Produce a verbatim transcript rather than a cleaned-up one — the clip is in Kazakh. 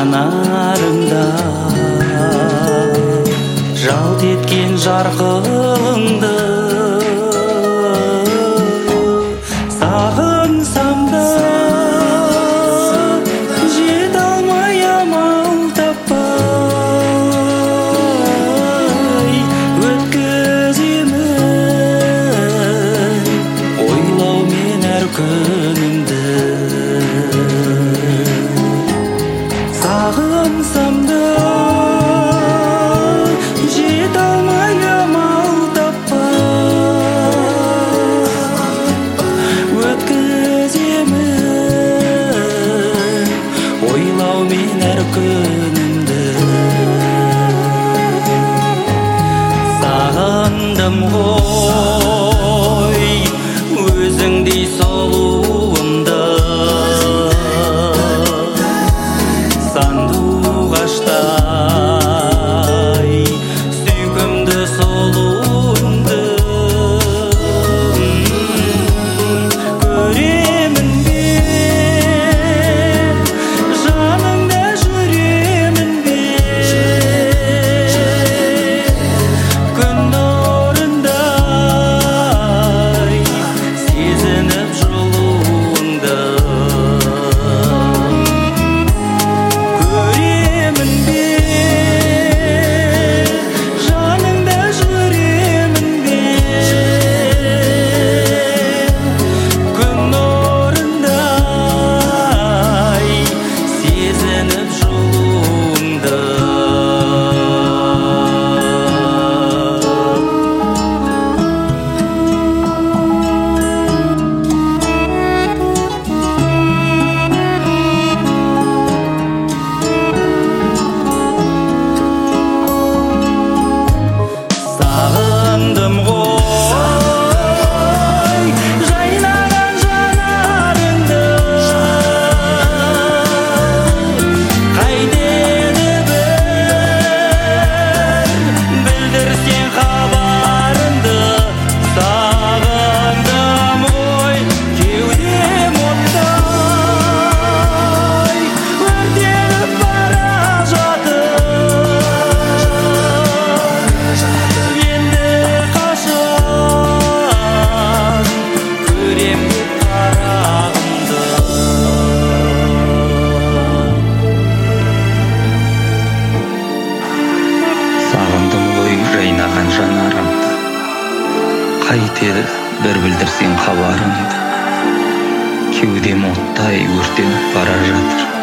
жанарыңда жалт еткен жарқылыңды сағынсам да жете алмай амал таппай өткіземін ойлаумен әр күнімді. Сағынсам да жете алмай амал таппай өткіземін ойлаумен әр күнімді. Сағындым ғой өзіңдей сұлуымды, сандуғаштай сүйкімді сұлуыңды көремін бе, жаныңда жүремін бе, күн нұрындай сезініп жылуыңды. Көремін бе, жаныңда жүремін бе, күн нұрындай сезініп жылуыңды. Сағындым ғой жайнаған жанарыңды, қайтеді бір білдірсең хабарыңды. Сағындым ғой кеудем оттай өртеніп бара жатыр. Енді қашан көрем деп қарағымды. Сағындым ғой жайнаған жанарымды, қайтеді бір білдірсең хабарыңды. Кеудем оттай өртеніп бара жатыр.